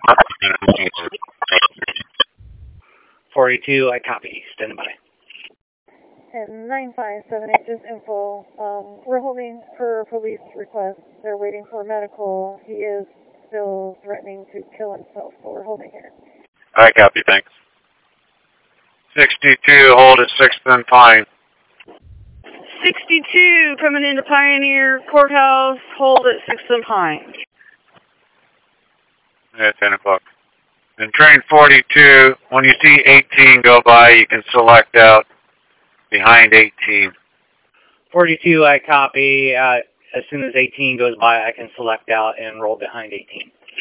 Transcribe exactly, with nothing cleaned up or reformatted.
forty-two, I copy. Stand by. And nine five seven eight, just info. Um, we're holding per police request. They're waiting for medical. He is still threatening to kill himself, so we're holding here. I copy, thanks. sixty-two, hold at sixth and Pine. sixty-two, coming into Pioneer Courthouse, hold at sixth and Pine. At ten o'clock. And train forty-two, when you see eighteen go by, you can select out behind eighteen. forty-two, I copy. Uh, as soon as eighteen goes by, I can select out and roll behind eighteen.